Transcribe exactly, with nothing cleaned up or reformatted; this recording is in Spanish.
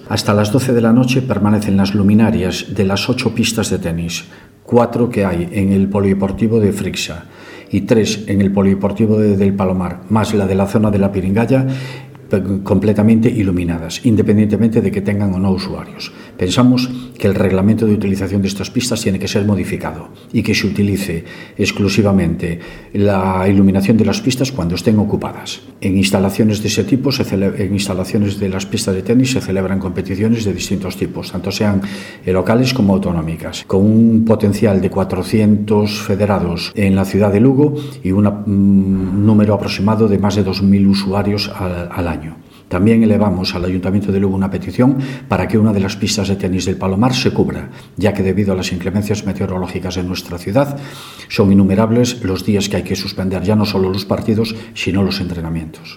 Hasta las doce de la noche permanecen las luminarias de las ocho pistas de tenis, cuatro que hay en el polideportivo de Frixa y tres en el polideportivo de, del Palomar, más la de la zona de la Piringalla, completamente iluminadas, independientemente de que tengan o no usuarios. Pensamos que el reglamento de utilización de estas pistas tiene que ser modificado y que se utilice exclusivamente la iluminación de las pistas cuando estén ocupadas. En instalaciones de ese tipo, se cele- en instalaciones de las pistas de tenis se celebran competiciones de distintos tipos, tanto sean locales como autonómicas, con un potencial de cuatrocientos federados en la ciudad de Lugo y un mm, número aproximado de más de dos mil usuarios al, al año. También elevamos al Ayuntamiento de Lugo una petición para que una de las pistas de tenis del Palomar se cubra, ya que debido a las inclemencias meteorológicas en nuestra ciudad son innumerables los días que hay que suspender ya no solo los partidos, sino los entrenamientos.